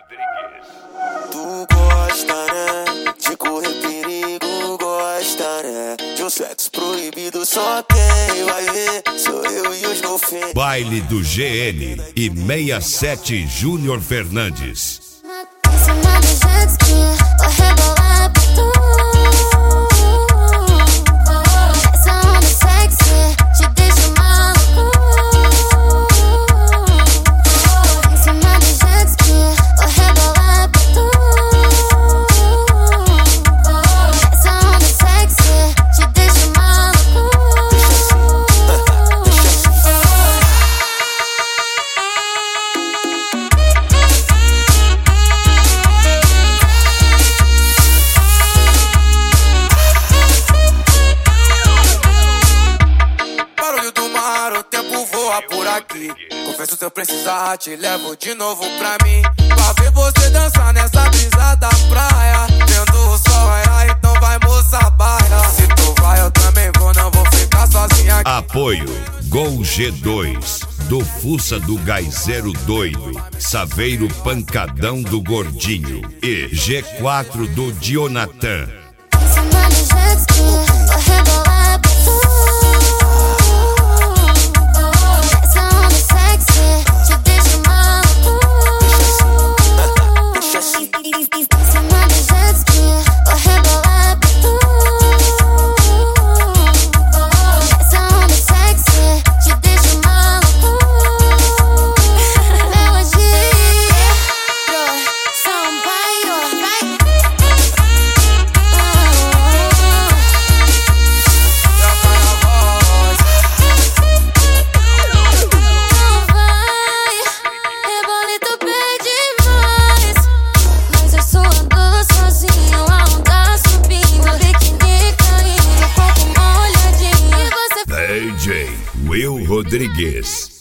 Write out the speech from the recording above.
Tu gosta, né? De correr perigo, gosta, né? De um sexo proibido, só quem vai ver sou eu e os golfinhos. Baile do GN e 67 Júnior Fernandes. Por aqui, confesso se eu precisar, te levo de novo pra mim. Pra ver você dançar nessa brisa da praia, vendo o sol raiar, então vai moça baia. Se tu vai eu também vou, não vou ficar sozinha aqui. Apoio Gol G2 do Fuça do Gaizeiro Doido, Saveiro Pancadão do Gordinho e G4 do Dionatan. DJ Will Rodrigues.